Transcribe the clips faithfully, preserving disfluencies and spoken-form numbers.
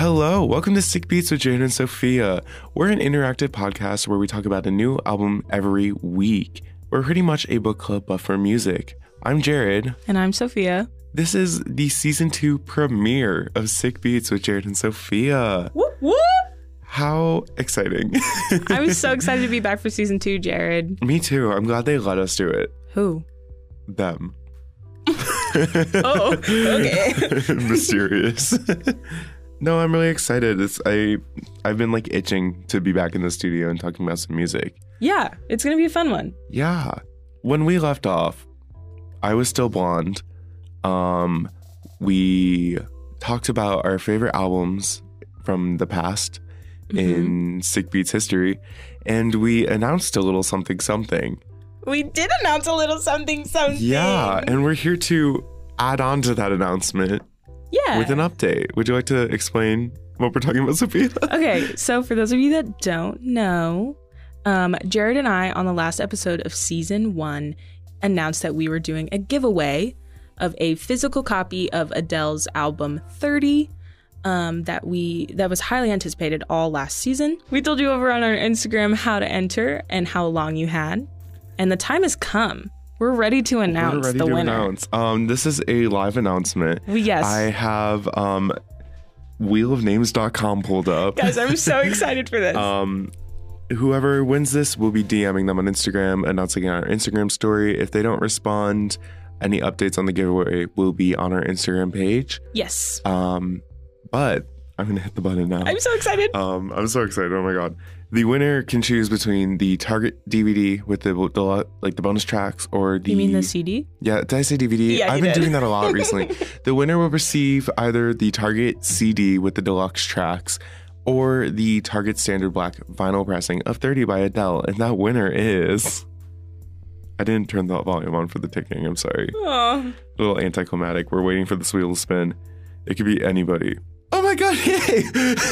Hello, welcome to Sick Beats with Jared and Sophia. We're an interactive podcast where we talk about a new album every week. We're pretty much a book club, but for music. I'm Jared. And I'm Sophia. This is the season two premiere of Sick Beats with Jared and Sophia. Whoop, whoop. How exciting. I'm so excited to be back for season two, Jared. Me too. I'm glad they let us do it. Who? Them. Oh, okay. Mysterious. No, I'm really excited. It's I I've been like itching to be back in the studio and talking about some music. Yeah, it's gonna be a fun one. Yeah. When we left off, I was still blonde. Um, we talked about our favorite albums from the past mm-hmm. in Sick Beats history, and we announced a little something something. We did announce a little something something. Yeah, and we're here to add on to that announcement. Yeah. With an update. Would you like to explain what we're talking about, Sophia? Okay, so for those of you that don't know, um, Jared and I, on the last episode of season one, announced that we were doing a giveaway of a physical copy of Adele's album thirty um, that we that was highly anticipated all last season. We told you over on our Instagram how to enter and how long you had, and the time has come. We're ready to announce We're ready the to winner. Announce. Um, this is a live announcement. Yes. I have um, wheel of names dot com pulled up. Guys, I'm so excited for this. Um, whoever wins this will be DMing them on Instagram, announcing it on our Instagram story. If they don't respond, any updates on the giveaway will be on our Instagram page. Yes. Um, but I'm going to hit the button now. I'm so excited. Um, I'm so excited. Oh my God. The winner can choose between the Target D V D with the, the like the bonus tracks or the... You mean the C D? Yeah, did I say D V D? Yeah, I've you been did. doing that a lot recently. The winner will receive either the Target C D with the deluxe tracks or the Target standard black vinyl pressing of thirty by Adele. And that winner is... I didn't turn the volume on for the ticking. I'm sorry. Aww. A little anticlimactic. We're waiting for this wheel to spin. It could be anybody. Oh my God, hey!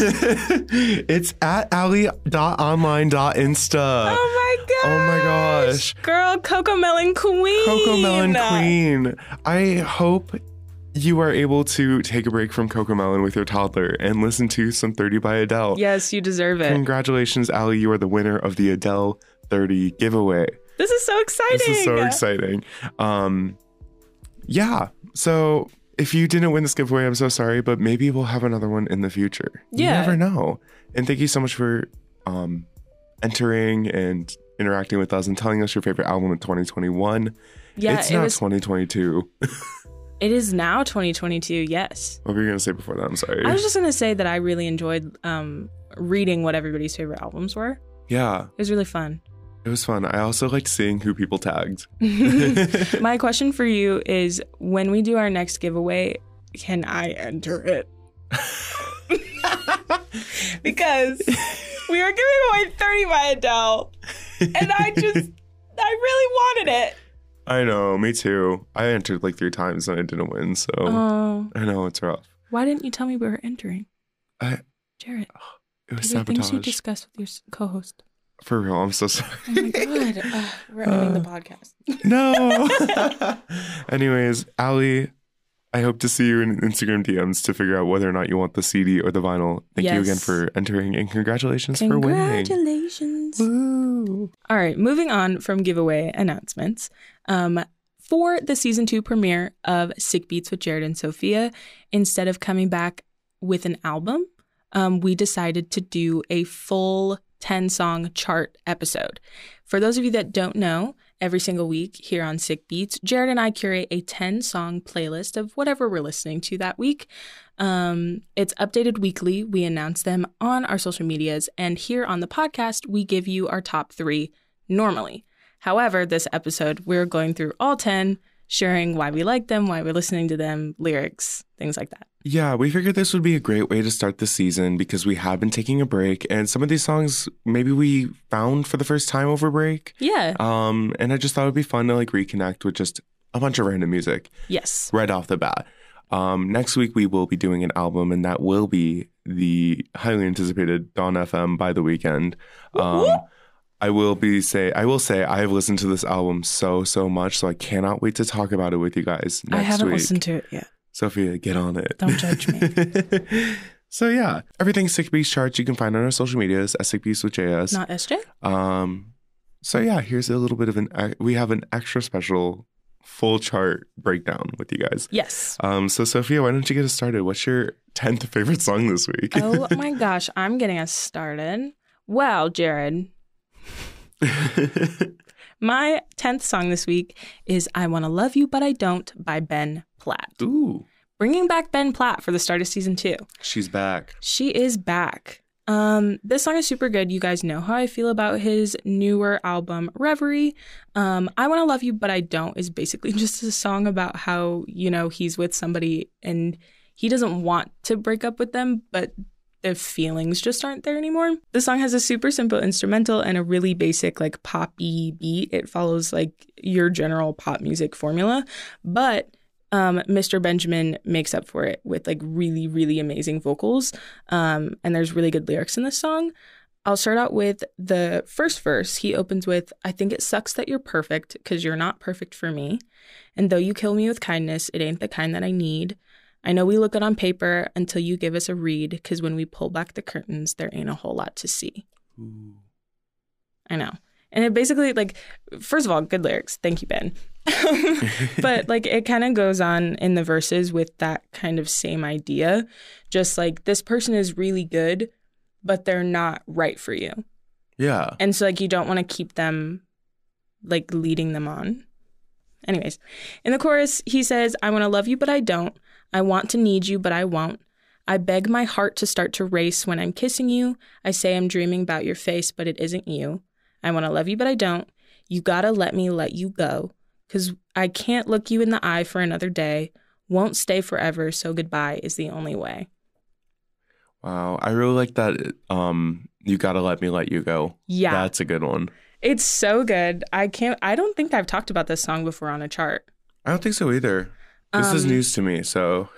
It's at ally dot online dot insta. Oh my gosh. Oh my gosh. Girl, Coco Melon Queen. Coco Melon Queen. I hope you are able to take a break from Coco Melon with your toddler and listen to some thirty by Adele. Yes, you deserve it. Congratulations, Ally. You are the winner of the Adele thirty giveaway. This is so exciting. This is so exciting. Um, yeah, so... If you didn't win this giveaway, I'm so sorry, but maybe we'll have another one in the future. You yeah. never know. And thank you so much for um, entering and interacting with us and telling us your favorite album in twenty twenty-one. Yeah, it's it not was, twenty twenty-two. It is now twenty twenty-two, yes. What were you going to say before that? I'm sorry. I was just going to say that I really enjoyed um, reading what everybody's favorite albums were. Yeah. It was really fun. It was fun. I also liked seeing who people tagged. My question for you is, when we do our next giveaway, can I enter it? Because we are giving away thirty by Adele, and I just, I really wanted it. I know, me too. I entered like three times and I didn't win, so Oh. I know, it's rough. Why didn't you tell me we were entering? I, Jared, it was these are things you sabotage. discuss with your s- co-host. For real, I'm so sorry. Oh my God. Uh, we're ending the podcast. No. Anyways, Ally, I hope to see you in Instagram D Ms to figure out whether or not you want the C D or the vinyl. Thank Yes. you again for entering, and congratulations for winning. Congratulations. Woo. All right, moving on from giveaway announcements. Um, for the season two premiere of Sick Beats with Jared and Sophia, instead of coming back with an album, um, we decided to do a full ten-song chart episode. For those of you that don't know, every single week here on Sick Beats, Jared and I curate a ten-song playlist of whatever we're listening to that week. Um, it's updated weekly. We announce them on our social medias, and here on the podcast, we give you our top three normally. However, this episode, we're going through all ten, sharing why we like them, why we're listening to them, lyrics, things like that. Yeah, we figured this would be a great way to start the season because we have been taking a break, and some of these songs maybe we found for the first time over break. Yeah. Um, and I just thought it'd be fun to like reconnect with just a bunch of random music. Yes. Right off the bat. Um, next week we will be doing an album, and that will be the highly anticipated Dawn F M by The Weeknd. Um, I will be say I will say I have listened to this album so so much, so I cannot wait to talk about it with you guys next I haven't week. listened to it yet. Sophia, get on it. Don't judge me. So yeah, everything Sick Beats charts you can find on our social medias at Sick Beats with J S. Not S J. Um, so yeah, here's a little bit of an, we have an extra special full chart breakdown with you guys. Yes. Um, so Sophia, why don't you get us started? What's your tenth favorite song this week? Oh my gosh, I'm getting us started. Well, Jared. My tenth song this week is I Wanna Love You But I Don't by Ben Platt. Ooh. Bringing back Ben Platt for the start of season two. She's back. She is back. Um, this song is super good. You guys know how I feel about his newer album, Reverie. Um, I Wanna Love You But I Don't is basically just a song about how, you know, he's with somebody and he doesn't want to break up with them, but the feelings just aren't there anymore. The song has a super simple instrumental and a really basic like poppy beat. It follows like your general pop music formula, but um, Mister Benjamin makes up for it with like really, really amazing vocals. Um, and there's really good lyrics in this song. I'll start out with the first verse. He opens with, I think it sucks that you're perfect because you're not perfect for me. And though you kill me with kindness, it ain't the kind that I need. I know we look good on paper until you give us a read, because when we pull back the curtains, there ain't a whole lot to see. Ooh. I know. And it basically, like, first of all, good lyrics. Thank you, Ben. But, like, it kind of goes on in the verses with that kind of same idea. Just like, this person is really good, but they're not right for you. Yeah. And so, like, you don't want to keep them, like, leading them on. Anyways, in the chorus, he says, I want to love you, but I don't. I want to need you, but I won't. I beg my heart to start to race when I'm kissing you. I say I'm dreaming about your face, but it isn't you. I want to love you, but I don't. You gotta let me let you go. Because I can't look you in the eye for another day. Won't stay forever, so goodbye is the only way. Wow. I really like that. Um, you gotta let me let you go. Yeah. That's a good one. It's so good. I can't, I don't think I've talked about this song before on a chart. I don't think so either. This um, is news to me, so.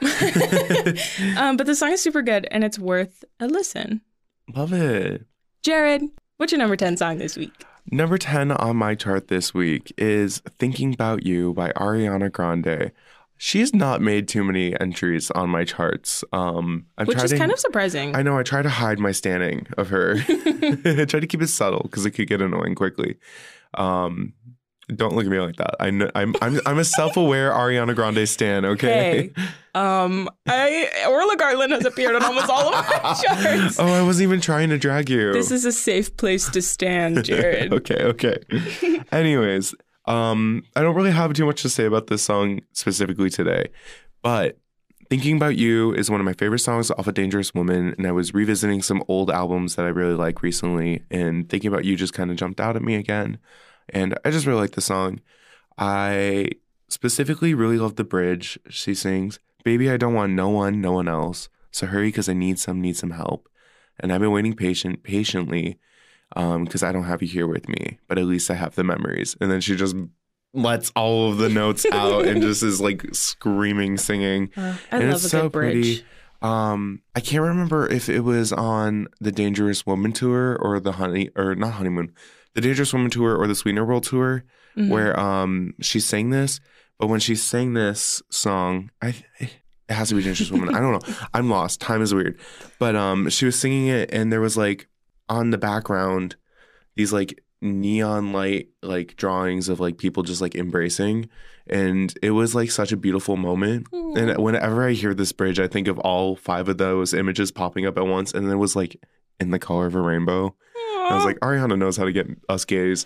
um, but the song is super good, and it's worth a listen. Love it. Jared, what's your number ten song this week? Number ten on my chart this week is Thinking About You by Ariana Grande. She's not made too many entries on my charts. Um, I'm Which is to, kind of surprising. I know. I try to hide my standing of her. I try to keep it subtle because it could get annoying quickly. Um, Don't look at me like that. I know, I'm I'm I'm a self-aware Ariana Grande stan. Okay. Hey, um, I Orla Garland has appeared on almost all of my charts. Oh, I wasn't even trying to drag you. This is a safe place to stand, Jared. okay, okay. Anyways, um, I don't really have too much to say about this song specifically today, but Thinking About You is one of my favorite songs off of Dangerous Woman, and I was revisiting some old albums that I really like recently, and Thinking About You just kind of jumped out at me again. And I just really like the song. I specifically really love the bridge. She sings, baby, I don't want no one, no one else. So hurry because I need some, need some help. And I've been waiting patient, patiently um, because I don't have you here with me. But at least I have the memories. And then she just lets all of the notes out and just is like screaming, singing. Uh, I and love it's a so good bridge. pretty. Um, I can't remember if it was on the Dangerous Woman tour or the honey or not honeymoon. The Dangerous Woman tour or the Sweetener World tour, mm-hmm. where um she sang this, but when she sang this song, I it has to be Dangerous Woman. I don't know. I'm lost. Time is weird. But um she was singing it, and there was like on the background these like neon light like drawings of like people just like embracing, and it was like such a beautiful moment. Mm. And whenever I hear this bridge, I think of all five of those images popping up at once, and it was like in the color of a rainbow. I was like, Ariana knows how to get us gays.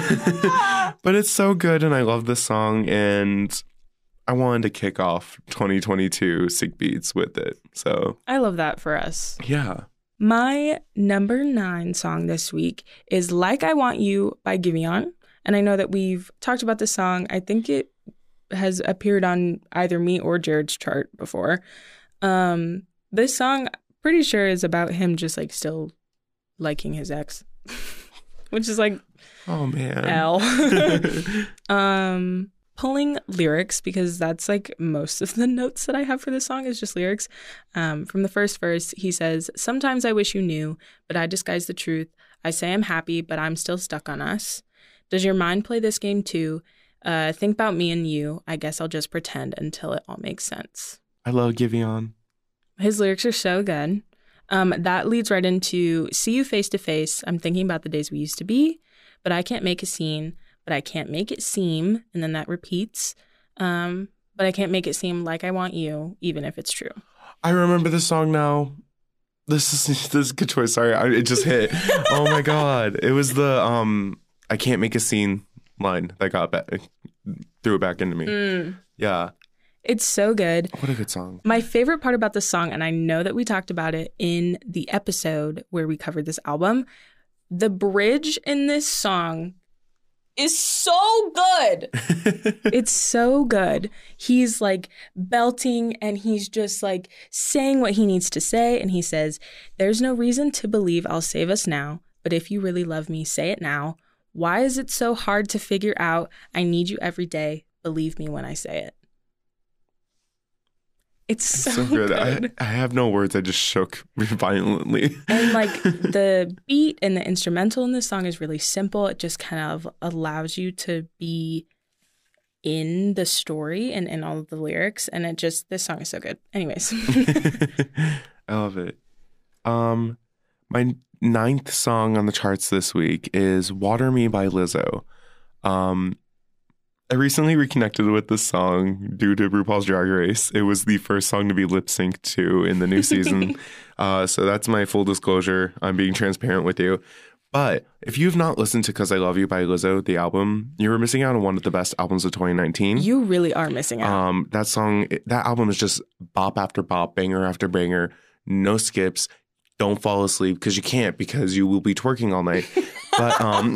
But it's so good, and I love this song, and I wanted to kick off twenty twenty-two Sick Beats with it. So I love that for us. Yeah. My number nine song this week is Like I Want You by Giveon. And I know that we've talked about this song. I think it has appeared on either me or Jared's chart before. Um, this song, pretty sure, is about him just like still liking his ex, which is like, oh man, L. um, pulling lyrics, because that's like most of the notes that I have for this song is just lyrics. Um, from the first verse, he says, sometimes I wish you knew, but I disguise the truth. I say I'm happy, but I'm still stuck on us. Does your mind play this game too? Uh, think about me and you. I guess I'll just pretend until it all makes sense. I love Giveon. His lyrics are so good. Um, that leads right into see you face to face. I'm thinking about the days we used to be, but I can't make a scene, but I can't make it seem. And then that repeats. Um, but I can't make it seem like I want you, even if it's true. I remember the song now. This is this is a good choice. Sorry, I, it just hit. Oh my God. It was the um I can't make a scene line that got back, threw it back into me. Mm. Yeah. It's so good. What a good song. My favorite part about this song, and I know that we talked about it in the episode where we covered this album, the bridge in this song is so good. It's so good. He's like belting and he's just like saying what he needs to say. And he says, there's no reason to believe I'll save us now. But if you really love me, say it now. Why is it so hard to figure out? I need you every day. Believe me when I say it. It's so, so good. good. I, I have no words. I just shook violently. And like the beat and the instrumental in this song is really simple. It just kind of allows you to be in the story and in all of the lyrics. And it just, this song is so good. Anyways. I love it. Um, my ninth song on the charts this week is Water Me by Lizzo. Um, I recently reconnected with this song due to RuPaul's Drag Race. It was the first song to be lip synced to in the new season. uh, so that's my full disclosure. I'm being transparent with you. But if you've not listened to Cause I Love You by Lizzo, the album, you were missing out on one of the best albums of twenty nineteen. You really are missing out. Um, that song, that album is just bop after bop, banger after banger, no skips. Don't fall asleep because you can't because you will be twerking all night. But um,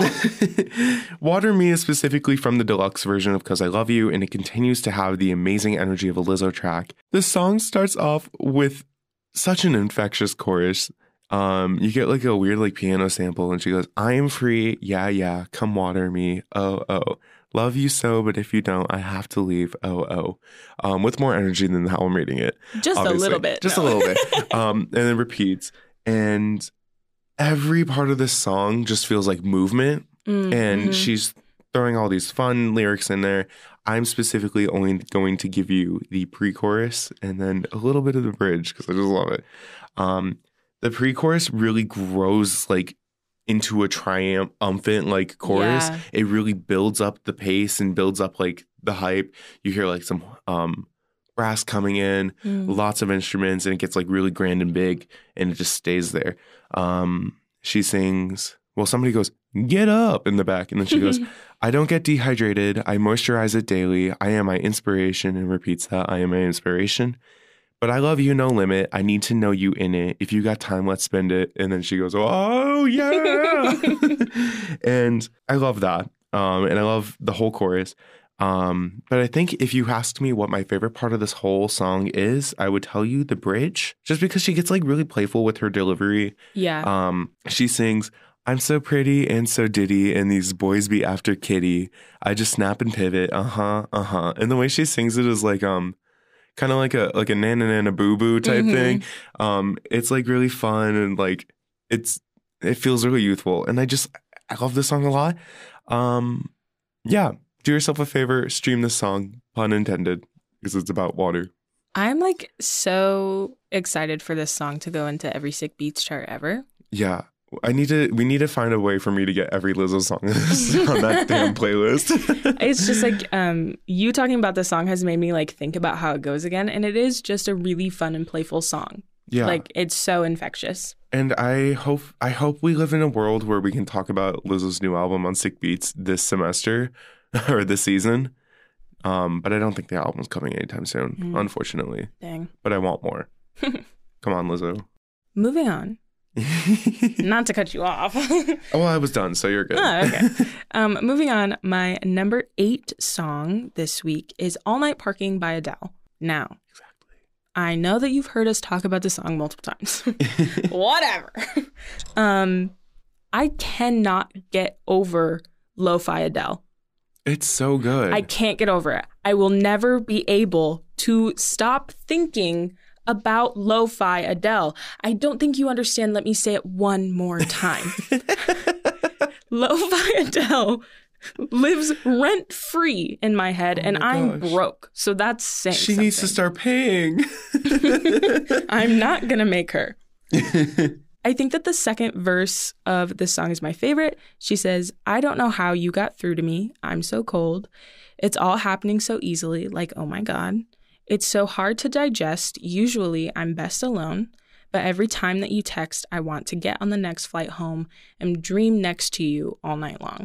Water Me is specifically from the deluxe version of Cause I Love You, and it continues to have the amazing energy of a Lizzo track. The song starts off with such an infectious chorus. Um, you get like a weird like piano sample, and she goes, I am free, yeah, yeah, come water me, oh, oh. Love you so, but if you don't, I have to leave, oh, oh. Um, with more energy than how I'm reading it. Just obviously. a little bit. Just no. a little bit. Um, and then repeats. And every part of this song just feels like movement. Mm, and mm-hmm. she's throwing all these fun lyrics in there. I'm specifically only going to give you the pre-chorus and then a little bit of the bridge because I just love it. Um, the pre-chorus really grows like into a triumphant like chorus. Yeah. It really builds up the pace and builds up like the hype. You hear like some um brass coming in, mm. lots of instruments, and it gets like really grand and big, and it just stays there. Um, she sings, well, somebody goes, get up in the back. And then she goes, I don't get dehydrated. I moisturize it daily. I am my inspiration. And repeats that, I am my inspiration. But I love you, no limit. I need to know you in it. If you got time, let's spend it. And then she goes, oh, yeah. And I love that. Um, and I love the whole chorus. Um, but I think if you asked me what my favorite part of this whole song is, I would tell you the bridge, just because she gets like really playful with her delivery. Yeah. Um, she sings, I'm so pretty and so ditty, and these boys be after kitty. I just snap and pivot. Uh-huh, uh-huh. And the way she sings it is like, um, kind of like a, like a nana nana boo boo type mm-hmm. thing. Um, it's like really fun and like, it's, it feels really youthful. And I just, I love this song a lot. Um, yeah. Do yourself a favor, stream this song, pun intended, because it's about water. I'm like so excited for this song to go into every Sick Beats chart ever. Yeah. I need to, we need to find a way for me to get every Lizzo song on that damn playlist. It's just like, um, you talking about the song has made me like think about how it goes again. And it is just a really fun and playful song. Yeah. Like it's so infectious. And I hope, I hope we live in a world where we can talk about Lizzo's new album on Sick Beats this semester. Or this season. Um, but I don't think the album's coming anytime soon, mm. unfortunately. Dang. But I want more. Come on, Lizzo. Moving on. Not to cut you off. Oh, I was done, so you're good. Oh, okay. um, moving on, my number eight song this week is All Night Parking by Adele. Now, exactly. I know that you've heard us talk about this song multiple times. Whatever. um, I cannot get over lo-fi Adele. It's so good. I can't get over it. I will never be able to stop thinking about lo-fi Adele. I don't think you understand. Let me say it one more time. Lo-fi Adele lives rent-free in my head, oh my and gosh. I'm broke. So that's saying She something. needs to start paying. I'm not going to make her. I think that the second verse of this song is my favorite. She says, I don't know how you got through to me. I'm so cold. It's all happening so easily, like, oh my God. It's so hard to digest. Usually I'm best alone. But every time that you text, I want to get on the next flight home and dream next to you all night long.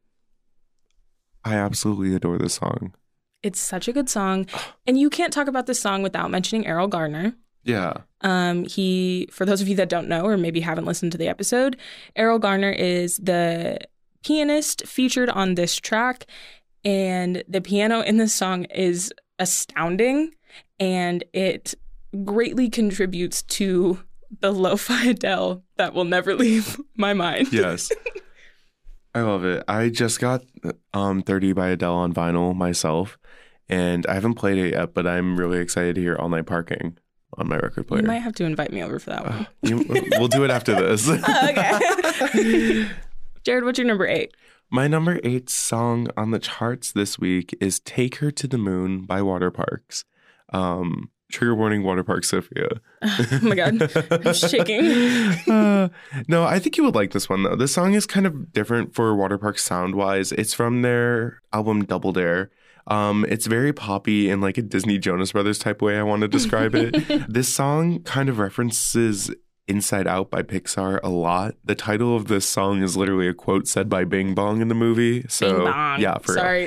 I absolutely adore this song. It's such a good song. And you can't talk about this song without mentioning Errol Garner. Yeah. Um, he, for those of you that don't know or maybe haven't listened to the episode, Errol Garner is the pianist featured on this track. And the piano in this song is astounding. And it greatly contributes to the lo-fi Adele that will never leave my mind. Yes. I love it. I just got um thirty by Adele on vinyl myself, and I haven't played it yet, but I'm really excited to hear All Night Parking on my record player. You might have to invite me over for that one. Uh, you, we'll do it after this. Oh, okay. Jared, what's your number eight? My number eight song on the charts this week is Take Her to the Moon by Waterparks. Um, trigger warning, Waterpark Sophia. Oh my God, I'm shaking. uh, no, I think you would like this one, though. This song is kind of different for Waterparks sound-wise. It's from their album Double Dare. Um, it's very poppy in like a Disney Jonas Brothers type way, I want to describe it. This song kind of references Inside Out by Pixar a lot. The title of this song is literally a quote said by Bing Bong in the movie. So Bing Bong. Yeah, for Sorry.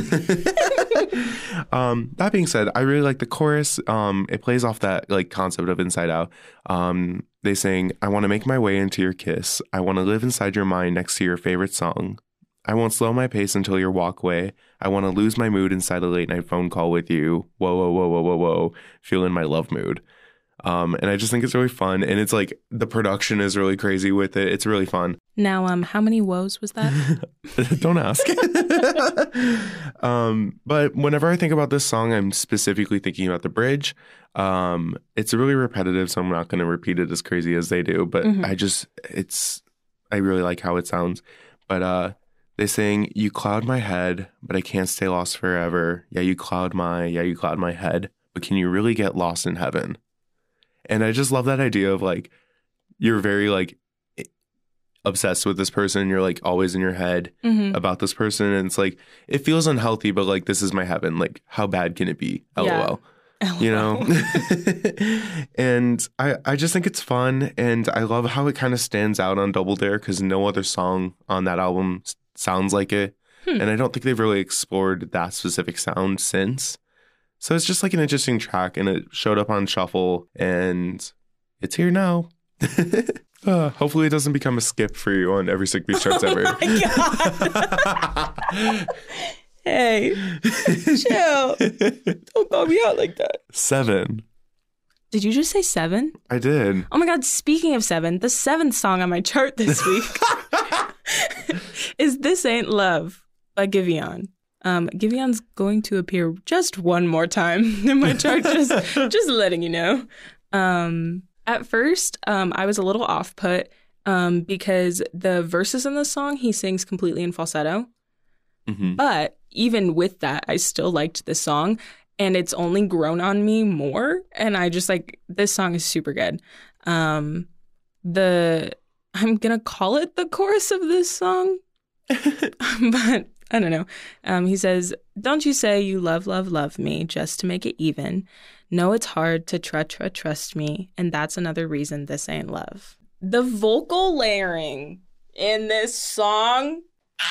um, that being said, I really like the chorus. Um, it plays off that like concept of Inside Out. Um, they sing, I want to make my way into your kiss. I want to live inside your mind next to your favorite song. I won't slow my pace until your walkway. I want to lose my mood inside a late night phone call with you. Whoa, whoa, whoa, whoa, whoa, whoa. Feeling my love mood. Um, and I just think it's really fun. And it's like the production is really crazy with it. It's really fun. Now, um, how many woes was that? Don't ask. um, but whenever I think about this song, I'm specifically thinking about the bridge. Um, it's really repetitive, so I'm not going to repeat it as crazy as they do. But mm-hmm. I just, it's, I really like how it sounds. But uh, they sing, you cloud my head, but I can't stay lost forever. Yeah, you cloud my, yeah, you cloud my head. But can you really get lost in heaven? And I just love that idea of like, you're very like obsessed with this person. You're like always in your head mm-hmm. about this person. And it's like, it feels unhealthy, but like, this is my heaven. Like, how bad can it be? L O L. Yeah. You know? And I, I just think it's fun. And I love how it kind of stands out on Double Dare because no other song on that album sounds like it. Hmm. And I don't think they've really explored that specific sound since. So it's just like an interesting track, and it showed up on Shuffle, and it's here now. uh, hopefully it doesn't become a skip for you on every Sick Beats charts ever. Oh my God. Hey, chill. Don't call me out like that. Seven. Did you just say seven? I did. Oh my God, speaking of seven, the seventh song on my chart this week is This Ain't Love by Giveon. Um, Giveon's going to appear just one more time in my chart, just just letting you know. Um, at first, um, I was a little off-put um, because the verses in the song, he sings completely in falsetto. Mm-hmm. But even with that, I still liked the song, and it's only grown on me more. And I just like, this song is super good. Um, the I'm going to call it the chorus of this song, but I don't know. Um, he says, don't you say you love, love, love me just to make it even. No, it's hard to tr tr trust me. And that's another reason this ain't love. The vocal layering in this song.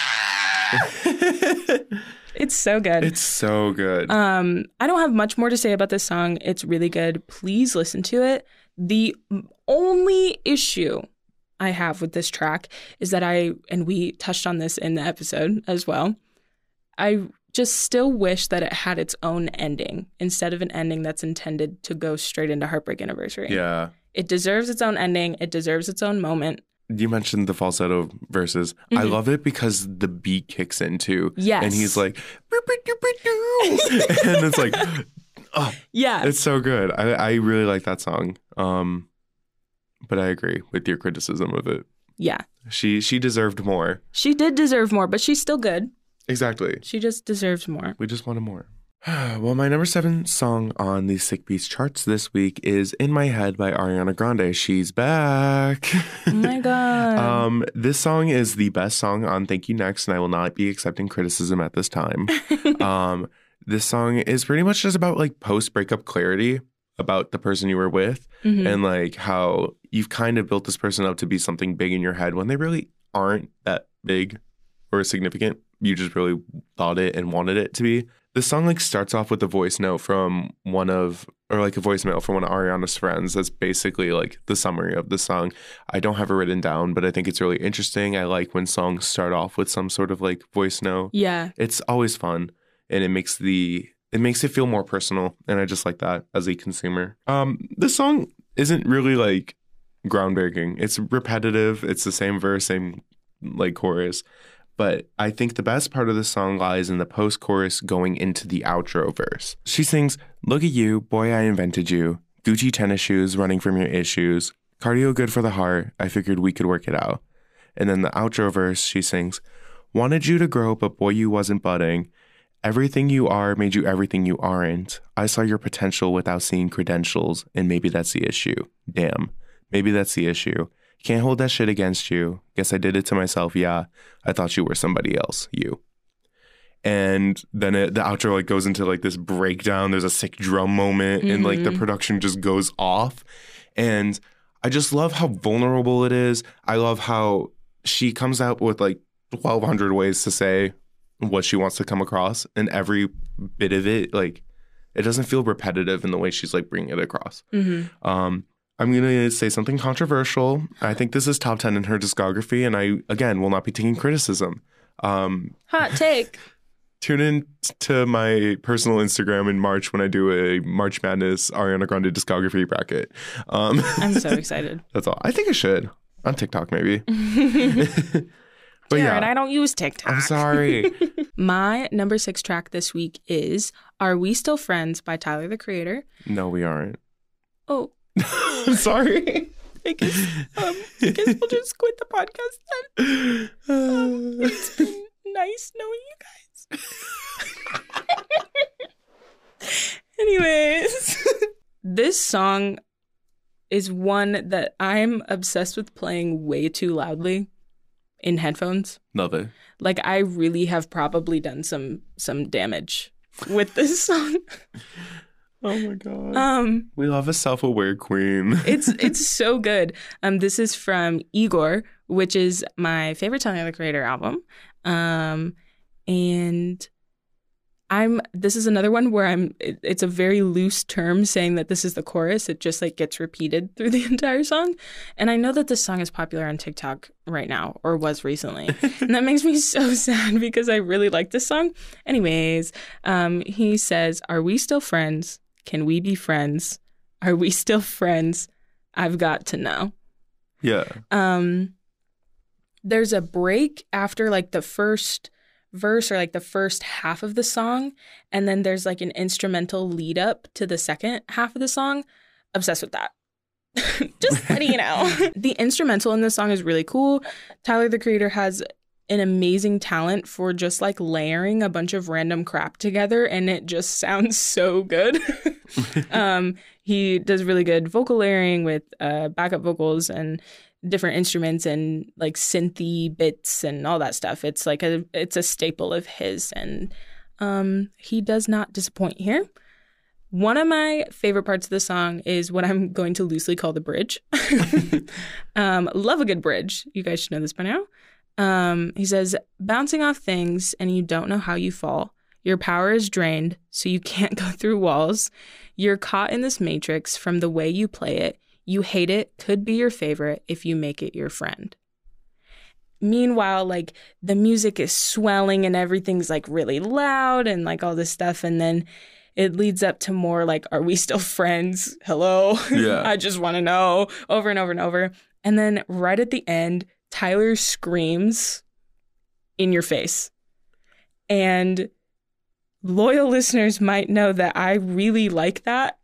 It's so good. It's so good. Um, I don't have much more to say about this song. It's really good. Please listen to it. The only issue I have with this track is that I, and we touched on this in the episode as well, I just still wish that it had its own ending instead of an ending that's intended to go straight into Heartbreak Anniversary. Yeah. It deserves its own ending. It deserves its own moment. You mentioned the falsetto verses. Mm-hmm. I love it because the beat kicks in too. Yes. And he's like, and it's like, oh, yeah. It's so good. I, I really like that song. Um, But I agree with your criticism of it. Yeah. She she deserved more. She did deserve more, but she's still good. Exactly. She just deserves more. We just wanted more. Well, my number seven song on the Sick Beats charts this week is In My Head by Ariana Grande. She's back. Oh my God. um, this song is the best song on Thank You Next, and I will not be accepting criticism at this time. um, this song is pretty much just about like post-breakup clarity about the person you were with Mm-hmm. and like how you've kind of built this person up to be something big in your head when they really aren't that big or significant. You just really thought it and wanted it to be. The song like starts off with a voice note from one of, or like a voicemail from one of Ariana's friends. That's basically like the summary of the song. I don't have it written down, but I think it's really interesting. I like when songs start off with some sort of like voice note. Yeah. It's always fun, and it makes the it makes it feel more personal, and I just like that as a consumer. Um, this song isn't really like groundbreaking. It's repetitive. It's the same verse, same like chorus. But I think the best part of the song lies in the post-chorus going into the outro verse. She sings, "Look at you, boy, I invented you. Gucci tennis shoes, running from your issues. Cardio good for the heart. I figured we could work it out." And then the outro verse, she sings, "Wanted you to grow, but boy, you wasn't budding. Everything you are made you everything you aren't. I saw your potential without seeing credentials, and maybe that's the issue. Damn, maybe that's the issue. Can't hold that shit against you. Guess I did it to myself, yeah. I thought you were somebody else, you." And then it, the outro like goes into like this breakdown. There's a sick drum moment, mm-hmm. and like the production just goes off. And I just love how vulnerable it is. I love how she comes out with like twelve hundred ways to say what she wants to come across, and every bit of it, like, it doesn't feel repetitive in the way she's like bringing it across. Mm-hmm. Um, I'm going to say something controversial. I think this is top ten in her discography, and I, again, will not be taking criticism. Um, Hot take. Tune in t- to my personal Instagram in March when I do a March Madness Ariana Grande discography bracket. Um, I'm so excited. That's all. I think I should. On TikTok, maybe. But Jared, yeah. I don't use TikTok. I'm sorry. My number six track this week is Are We Still Friends by Tyler, the Creator. No, we aren't. Oh. I'm sorry. I guess, um, I guess we'll just quit the podcast then. Um, it's been nice knowing you guys. Anyways, this song is one that I'm obsessed with playing way too loudly in headphones. Love it. Like, I really have probably done some some damage with this song. Oh my god. Um, we love a self-aware queen. it's it's so good. Um, this is from Igor, which is my favorite Tyler, the Creator album. Um, and I'm this is another one where I'm it, it's a very loose term saying that this is the chorus. It just like gets repeated through the entire song. And I know that this song is popular on TikTok right now, or was recently. And that makes me so sad because I really like this song. Anyways, um, he says, "Are we still friends? Can we be friends? Are we still friends? I've got to know." Yeah. Um, there's a break after like the first verse or like the first half of the song, and then there's like an instrumental lead up to the second half of the song. Obsessed with that. Just letting you know. The instrumental in this song is really cool. Tyler, the Creator, has an amazing talent for just like layering a bunch of random crap together, and it just sounds so good. um, he does really good vocal layering with uh, backup vocals and different instruments and like synthy bits and all that stuff. It's like a it's a staple of his, and um, he does not disappoint here. One of my favorite parts of the song is what I'm going to loosely call the bridge. um, love a good bridge. You guys should know this by now. Um, he says, "Bouncing off things and you don't know how you fall. Your power is drained, so you can't go through walls. You're caught in this matrix from the way you play it. You hate it, could be your favorite if you make it your friend." Meanwhile, like, the music is swelling and everything's like really loud and like all this stuff. And then it leads up to more like, "Are we still friends? Hello? Yeah. I just want to know," over and over and over. And then right at the end, Tyler screams in your face. And loyal listeners might know that I really like that.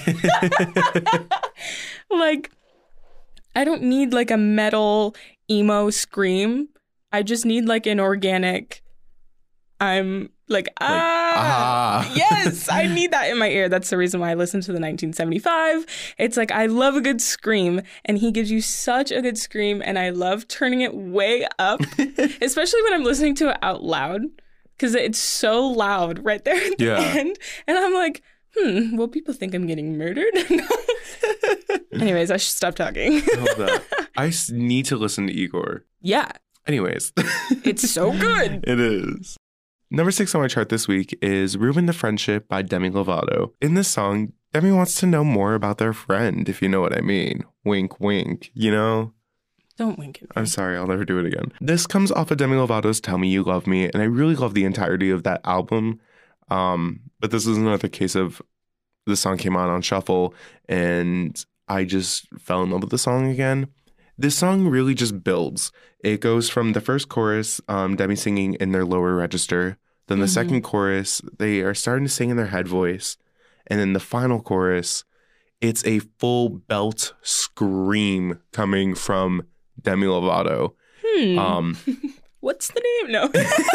Like, I don't need like a metal emo scream. I just need like an organic, I'm Like, ah, ah. Yes, I need that in my ear. That's the reason why I listen to the nineteen seventy-five. It's like, I love a good scream, and he gives you such a good scream, and I love turning it way up, especially when I'm listening to it out loud, because it's so loud right there at the Yeah. end. And I'm like, hmm, will people think I'm getting murdered? Anyways, I should stop talking. I love that. I s- need to listen to Igor. Yeah, Anyways. it's so good. It is. Number six on my chart this week is Ruin the Friendship by Demi Lovato. In this song, Demi wants to know more about their friend, if you know what I mean. Wink, wink, you know? Don't wink at me. I'm sorry, I'll never do it again. This comes off of Demi Lovato's Tell Me You Love Me, and I really love the entirety of that album. Um, but this is another case of the song came on on shuffle, and I just fell in love with the song again. This song really just builds. It goes from the first chorus, um, Demi singing in their lower register. Then the Mhm. second chorus, they are starting to sing in their head voice. And then the final chorus, it's a full belt scream coming from Demi Lovato. Hmm. Um, What's the name? No.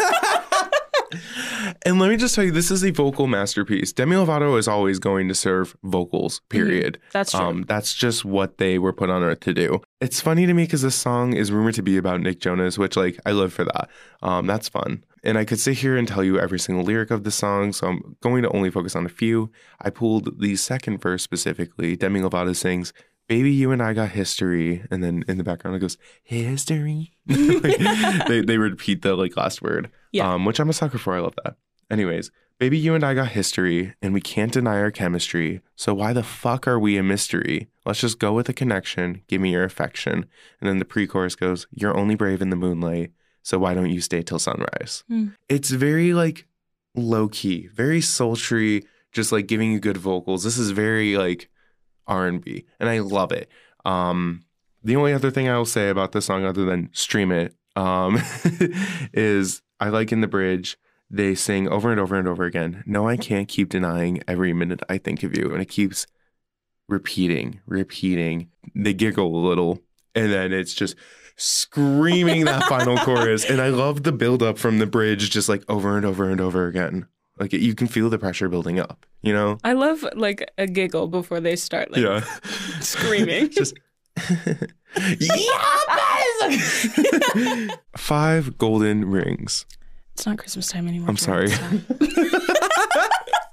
and let me just tell you, this is a vocal masterpiece. Demi Lovato is always going to serve vocals, period. That's true. Um, that's just what they were put on earth to do. It's funny to me because this song is rumored to be about Nick Jonas, which, like, I live for that. Um, that's fun. And I could sit here and tell you every single lyric of the song, so I'm going to only focus on a few. I pulled the second verse specifically. Demi Lovato sings, "Baby, you and I got history." And then in the background, it goes, "History." Like, they, they repeat the, like, last word, Yeah. um, which I'm a sucker for. I love that. Anyways, "Baby, you and I got history, and we can't deny our chemistry. So why the fuck are we a mystery? Let's just go with a connection. Give me your affection." And then the pre-chorus goes, "You're only brave in the moonlight. So why don't you stay till sunrise?" Hmm. It's very, like, low-key, very sultry, just, like, giving you good vocals. This is very, like, R and B, and I love it. Um, the only other thing I will say about this song, other than stream it, um, is I like in the bridge, they sing over and over and over again, "No, I can't keep denying every minute I think of you." And it keeps repeating, repeating. They giggle a little, and then it's just screaming that final chorus. And I love the build-up from the bridge, just like over and over and over again. Like, you can feel the pressure building up, you know? I love like a giggle before they start like Yeah. screaming. Just yeah, Five golden rings. It's not Christmas time anymore. I'm Jared. sorry. Stop.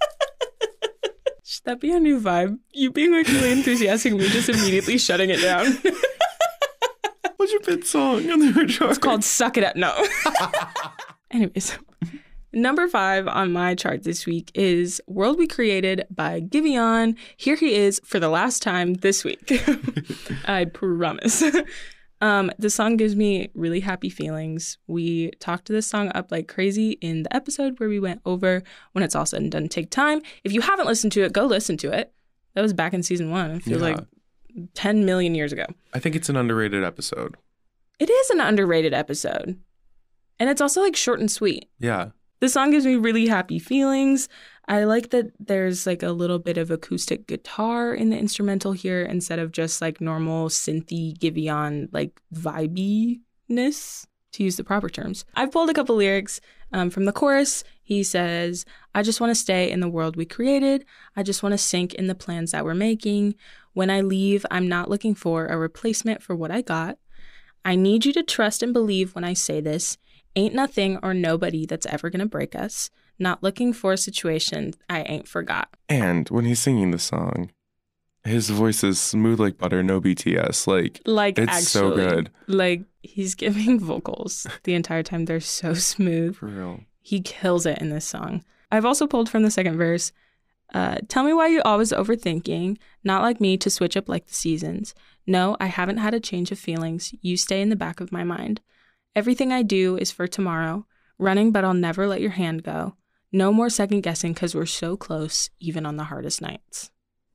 Should that be a new vibe? You being like really enthusiastic and me just immediately shutting it down. What's your fifth song on the chart? It's called Suck It Up. No. Anyways. Number five on my chart this week is World We Created by Giveon. Here he is for the last time this week. I promise. Um, the song gives me really happy feelings. We talked this song up like crazy in the episode where we went over When It's All Said and Done, Take Time. If you haven't listened to it, go listen to it. That was back in season one. It feels Yeah. like ten million years ago. I think it's an underrated episode. It is an underrated episode. And it's also like short and sweet. Yeah. The song gives me really happy feelings. I like that there's like a little bit of acoustic guitar in the instrumental here instead of just like normal synthy Giveon like vibiness, to use the proper terms. I've pulled a couple lyrics um, from the chorus. He says, "I just want to stay in the world we created. I just want to sink in the plans that we're making. When I leave, I'm not looking for a replacement for what I got. I need you to trust and believe when I say this. Ain't nothing or nobody that's ever gonna break us. Not looking for a situation I ain't forgot." And when he's singing the song, his voice is smooth like butter, no B T S. Like, Like, it's actually, so good. Like, he's giving vocals the entire time. They're so smooth. For real. He kills it in this song. I've also pulled from the second verse. Uh, "Tell me why you always overthinking. Not like me to switch up like the seasons. No, I haven't had a change of feelings. You stay in the back of my mind. Everything I do is for tomorrow. Running, but I'll never let your hand go. No more second guessing because we're so close, even on the hardest nights."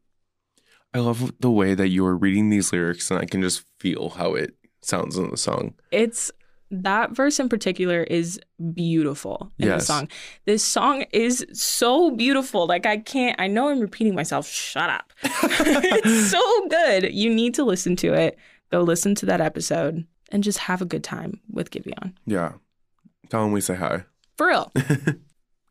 I love the way that you are reading these lyrics, and I can just feel how it sounds in the song. It's that verse in particular is beautiful in Yes. the song. This song is so beautiful. Like, I can't, I know I'm repeating myself. Shut up. It's so good. You need to listen to it. Go listen to that episode and just have a good time with Giveon. Yeah. Tell him we say hi. For real.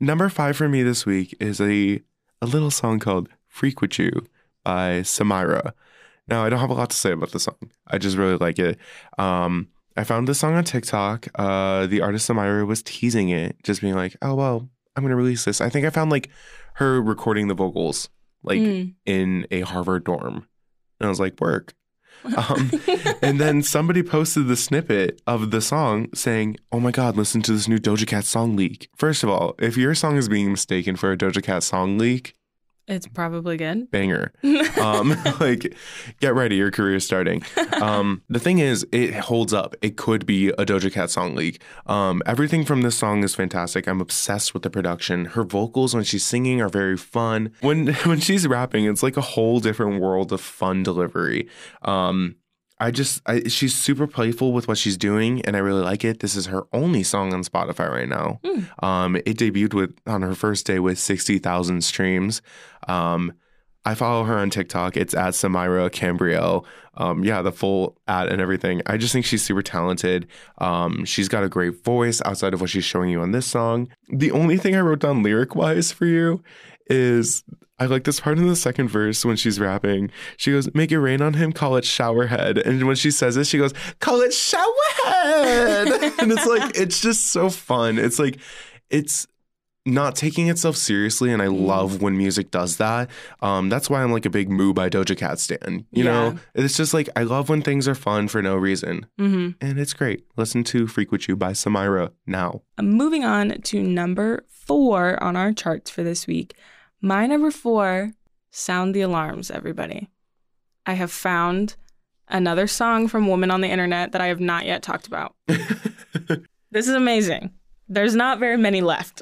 number five for me this week is a, a little song called Freak With You by Samira. Now, I don't have a lot to say about the song. I just really like it. Um, I found this song on TikTok. Uh, the artist Samira was teasing it, just being like, oh, well, I'm going to release this. I think I found like her recording the vocals like mm. in a Harvard dorm. And I was like, work. Um, and then somebody posted the snippet of the song saying, oh my God, listen to this new Doja Cat song leak. First of all, if your song is being mistaken for a Doja Cat song leak, it's probably good. Banger. Um, like, get ready, your career is starting. Um, the thing is, it holds up. It could be a Doja Cat song leak. Um, everything from this song is fantastic. I'm obsessed with the production. Her vocals when she's singing are very fun. When when she's rapping, it's like a whole different world of fun delivery. Um, I just, I, she's super playful with what she's doing, and I really like it. This is her only song on Spotify right now. Mm. Um, it debuted with on her first day with sixty thousand streams. Um, I follow her on TikTok. It's at Samira Cambrielle. Um, yeah, the full ad and everything. I just think she's super talented. Um, she's got a great voice outside of what she's showing you on this song. The only thing I wrote down lyric-wise for you is I like this part in the second verse when she's rapping. She goes, make it rain on him, call it showerhead. And when she says it, she goes, call it showerhead. And it's like, it's just so fun. It's like, it's not taking itself seriously. And I love when music does that. Um, that's why I'm like a big Moo by Doja Cat stan. You yeah. know, it's just like, I love when things are fun for no reason. Mm-hmm. And it's great. Listen to Freak With You by Samira now. Moving on to number four on our charts for this week. My number four, sound the alarms, everybody. I have found another song from Woman on the Internet that I have not yet talked about. This is amazing. There's not very many left.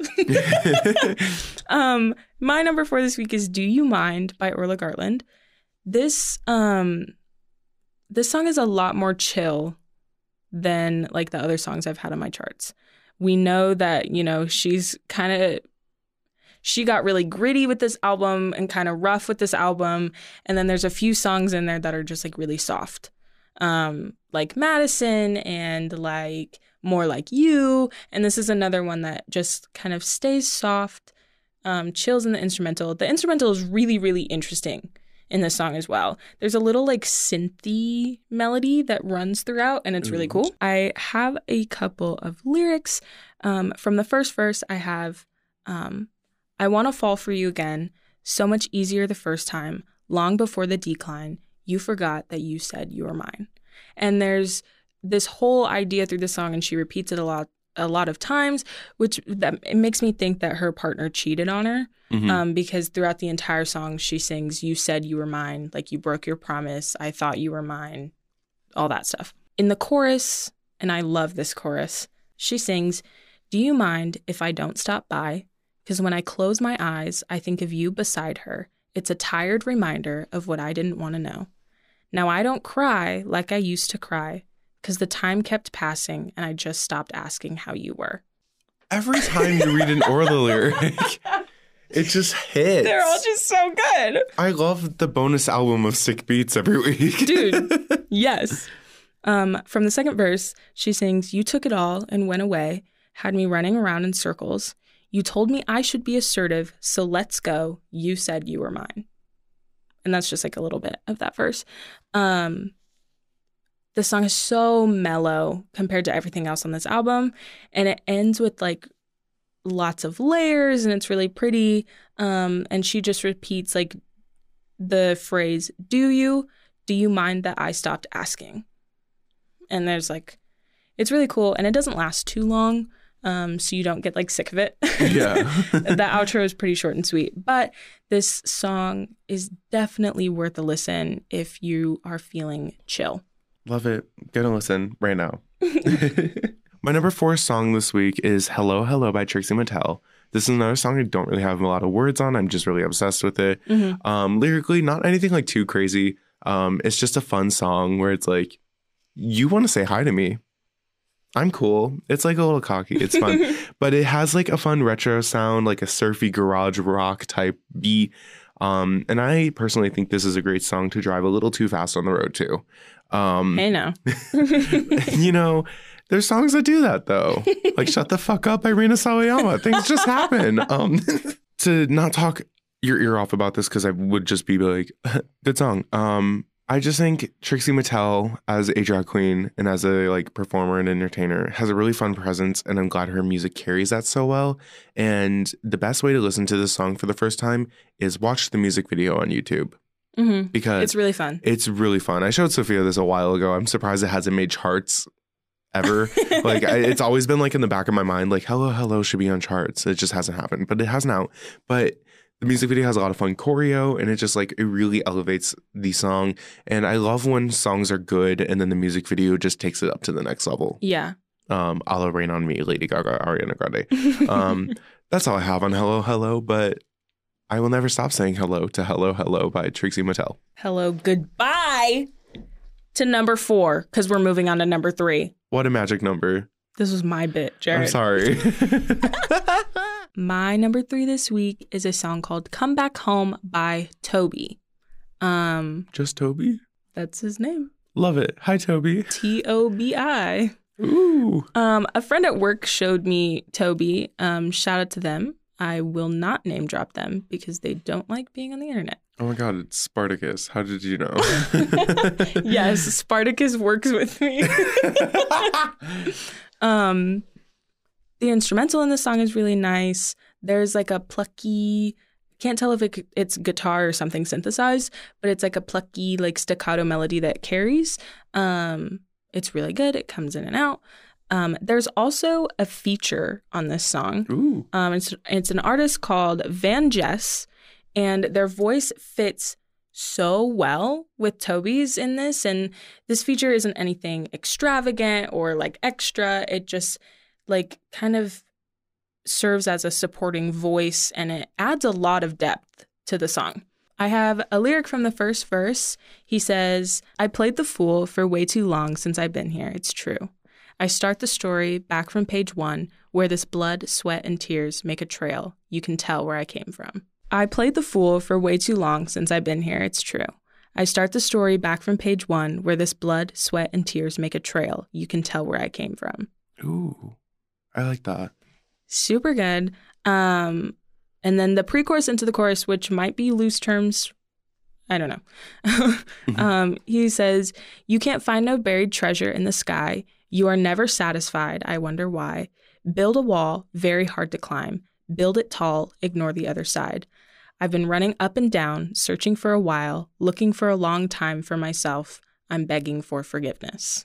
um, my number four this week is Do You Mind by Orla Gartland. This um, this song is a lot more chill than like the other songs I've had on my charts. We know that, you know, she's kind of She got really gritty with this album and kind of rough with this album. And then there's a few songs in there that are just like really soft. Um, like Madison and like More Like You. And this is another one that just kind of stays soft, um, chills in the instrumental. The instrumental is really, really interesting in this song as well. There's a little like synthy melody that runs throughout and it's really cool. I have a couple of lyrics. Um, from the first verse, I have... Um, I want to fall for you again, so much easier the first time, long before the decline, you forgot that you said you were mine. And there's this whole idea through the song, and she repeats it a lot a lot of times, which that it makes me think that her partner cheated on her, mm-hmm. um, because throughout the entire song, she sings, you said you were mine, like you broke your promise, I thought you were mine, all that stuff. In the chorus, and I love this chorus, she sings, do you mind if I don't stop by? Because when I close my eyes, I think of you beside her. It's a tired reminder of what I didn't want to know. Now I don't cry like I used to cry, because the time kept passing and I just stopped asking how you were. Every time you read an Orla lyric, it just hits. They're all just so good. I love the bonus album of sick beats every week. Dude, yes. Um, from the second verse, she sings, you took it all and went away, had me running around in circles. You told me I should be assertive, so let's go. You said you were mine. And that's just like a little bit of that verse. Um, the song is so mellow compared to everything else on this album. And it ends with like lots of layers and it's really pretty. Um, and she just repeats like the phrase, do you? Do you mind that I stopped asking? And there's like, it's really cool. And it doesn't last too long. Um, so you don't get like sick of it. Yeah. The outro is pretty short and sweet, but this song is definitely worth a listen if you are feeling chill. Love it. Get a listen right now. My number four song this week is Hello, Hello by Trixie Mattel. This is another song I don't really have a lot of words on. I'm just really obsessed with it. Mm-hmm. Um, lyrically, not anything like too crazy. Um, it's just a fun song where it's like, you want to say hi to me. I'm cool. It's like a little cocky. It's fun. But it has like a fun retro sound, like a surfy garage rock type beat. Um, and I personally think this is a great song to drive a little too fast on the road to. Um, hey, now. You know, There's songs that do that though. Like Shut the Fuck Up by Rina Sawayama. Things just happen. Um, to not talk your ear off about this because I would just be like, good song. Um, I just think Trixie Mattel as a drag queen and as a like performer and entertainer has a really fun presence, and I'm glad her music carries that so well. And the best way to listen to this song for the first time is watch the music video on YouTube. Mm-hmm. Because it's really fun. It's really fun. I showed Sophia this a while ago. I'm surprised it hasn't made charts ever. Like I, it's always been like in the back of my mind, like Hello Hello should be on charts. It just hasn't happened, but it has now. But the music video has a lot of fun choreo, and it just like it really elevates the song. And I love when songs are good and then the music video just takes it up to the next level. Yeah. Um, a la Rain on Me, Lady Gaga, Ariana Grande. Um, that's all I have on Hello Hello, but I will never stop saying hello to Hello Hello by Trixie Mattel. Hello, goodbye to number four, because we're moving on to number three. What a magic number. This was my bit, Jared. I'm sorry. My number three this week is a song called Come Back Home by Toby. Um, Just Toby? That's his name. Love it. Hi, Toby. T O B I. Ooh. Um, a friend at work showed me Toby. Um, shout out to them. I will not name drop them because they don't like being on the internet. Oh my God, it's Spartacus. How did you know? Yes, Spartacus works with me. um, the instrumental in the song is really nice. There's like a plucky, can't tell if it, it's guitar or something synthesized, but it's like a plucky, like staccato melody that carries. Um, it's really good. It comes in and out. Um, there's also a feature on this song. Ooh. Um, it's it's an artist called Van Jess, and their voice fits so well with Toby's in this. And this feature isn't anything extravagant or like extra. It just like kind of serves as a supporting voice, and it adds a lot of depth to the song. I have a lyric from the first verse. He says, "I played the fool for way too long since I've been here. It's true. I start the story back from page one, where this blood, sweat, and tears make a trail. You can tell where I came from. I played the fool for way too long since I've been here. It's true. I start the story back from page one, where this blood, sweat, and tears make a trail. You can tell where I came from." Ooh, I like that. Super good. Um, and then the pre-chorus into the chorus, which might be loose terms. I don't know. mm-hmm. um, he says, "You can't find no buried treasure in the sky. You are never satisfied. I wonder why. Build a wall, very hard to climb. Build it tall, ignore the other side. I've been running up and down, searching for a while, looking for a long time for myself. I'm begging for forgiveness."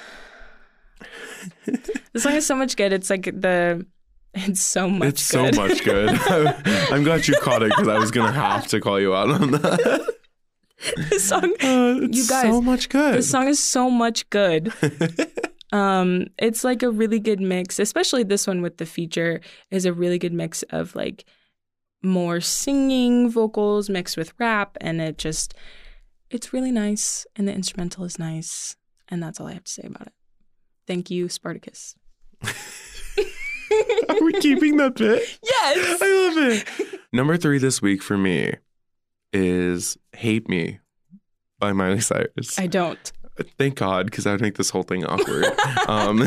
The song is so much good. It's like the, it's so much it's good. It's so much good. I'm glad you caught it because I was going to have to call you out on that. This song, uh, it's you guys, so much good. This song is so much good. Um, it's like a really good mix, especially this one with the feature is a really good mix of like more singing vocals mixed with rap, and it just, it's really nice, and the instrumental is nice, and that's all I have to say about it. Thank you, Spartacus. Are we keeping that bit? Yes! I love it. Number three this week for me is Hate Me by Miley Cyrus. I don't. Thank God, because that would make this whole thing awkward. um,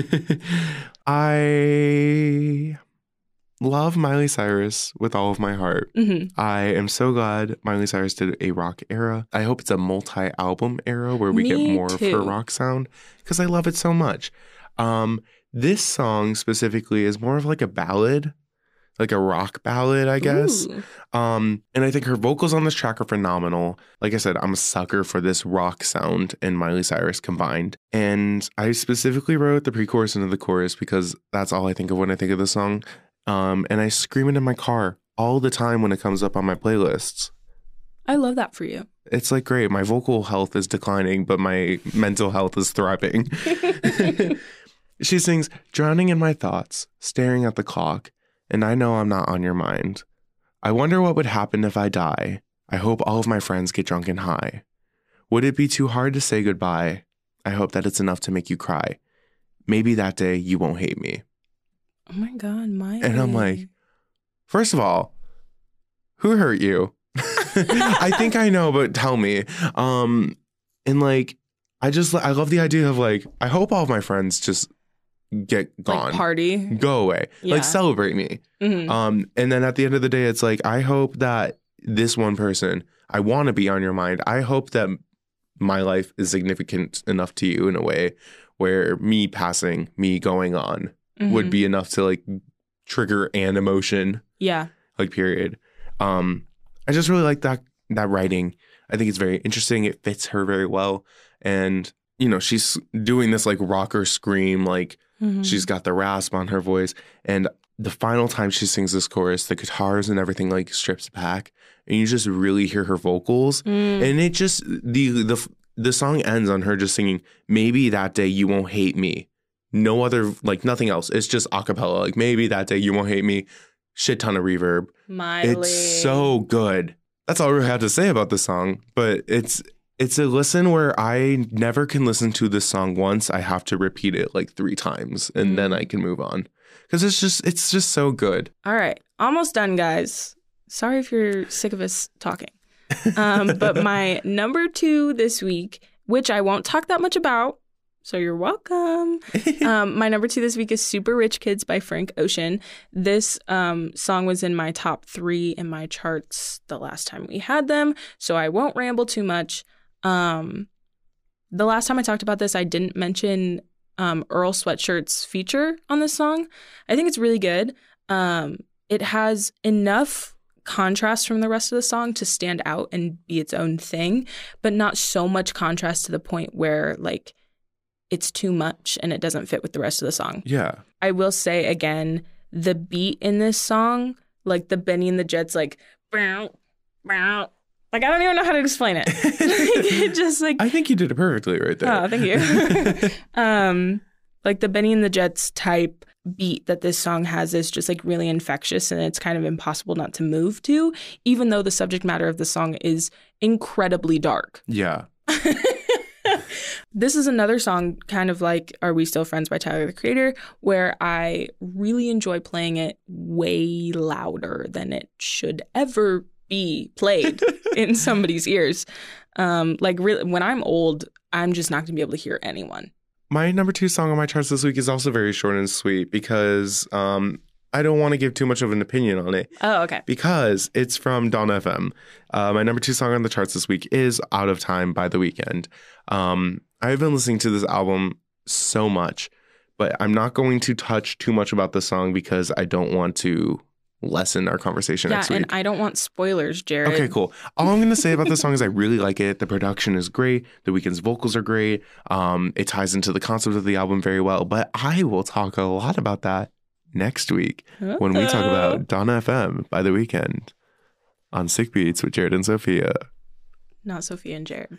I love Miley Cyrus with all of my heart. Mm-hmm. I am so glad Miley Cyrus did a rock era. I hope it's a multi-album era where we Me get more too. of her rock sound, because I love it so much. Um, this song specifically is more of like a ballad, like a rock ballad, I guess. Ooh. Um, and I think her vocals on this track are phenomenal. Like I said, I'm a sucker for this rock sound and Miley Cyrus combined. And I specifically wrote the pre-chorus into the chorus because that's all I think of when I think of the song. Um, and I scream it in my car all the time when it comes up on my playlists. I love that for you. It's like great. My vocal health is declining, but my mental health is thriving. She sings, "Drowning in my thoughts, staring at the clock, and I know I'm not on your mind. I wonder what would happen if I die. I hope all of my friends get drunk and high. Would it be too hard to say goodbye? I hope that it's enough to make you cry. Maybe that day you won't hate me." Oh my God, Miley. And I'm like, first of all, who hurt you? I think I know, but tell me. Um, and like, I just, I love the idea of like, I hope all of my friends just get gone. Like party. Go away. Yeah. Like celebrate me. Mm-hmm. Um, and then at the end of the day, it's like, I hope that this one person, I want to be on your mind. I hope that my life is significant enough to you in a way where me passing, me going on Mm-hmm. would be enough to like trigger an emotion. Yeah. Like period. Um, I just really like that that writing. I think it's very interesting. It fits her very well. And, you know, she's doing this like rocker scream, like Mm-hmm. she's got the rasp on her voice. And the final time she sings this chorus, the guitars and everything like strips back and you just really hear her vocals. Mm. And it just, the, the, the song ends on her just singing, maybe that day you won't hate me. No other, like nothing else. It's just a cappella. Like maybe that day you won't hate me. Shit ton of reverb. Miley. It's so good. That's all I really have to say about the song. But it's it's a listen where I never can listen to this song once. I have to repeat it like three times and Mm. then I can move on. Because it's just it's just so good. All right. Almost done, guys. Sorry if you're sick of us talking. Um, but my number two this week, which I won't talk that much about, so you're welcome. um, my number two this week is Super Rich Kids by Frank Ocean. This um, song was in my top three in my charts the last time we had them, so I won't ramble too much. Um, the last time I talked about this, I didn't mention um, Earl Sweatshirt's feature on this song. I think it's really good. Um, it has enough contrast from the rest of the song to stand out and be its own thing, but not so much contrast to the point where, like, it's too much and it doesn't fit with the rest of the song. Yeah. I will say again, the beat in this song, like the Benny and the Jets, like, bow, bow. Like, I don't even know how to explain it. It just like, I think you did it perfectly right there. oh, thank you. um, like the Benny and the Jets type beat that this song has is just like really infectious and it's kind of impossible not to move to, even though the subject matter of the song is incredibly dark. Yeah. This is another song kind of like Are We Still Friends by Tyler, the Creator, where I really enjoy playing it way louder than it should ever be played in somebody's ears. Um, like really, when I'm old, I'm just not going to be able to hear anyone. My number two song on my charts this week is also very short and sweet because um, I don't want to give too much of an opinion on it. Oh, okay. Because it's from Dawn F M. Uh, my number two song on the charts this week is Out of Time by The Weeknd. Um, I've been listening to this album so much, but I'm not going to touch too much about the song because I don't want to lessen our conversation yeah, next week. and I don't want spoilers, Jared. Okay, cool. All I'm going to say about this song is I really like it. The production is great. The Weeknd's vocals are great. Um, it ties into the concept of the album very well. But I will talk a lot about that next week Uh-oh. when we talk about Dawn F M by The Weeknd on Sick Beats with Jared and Sophia. Not Sophia and Jared.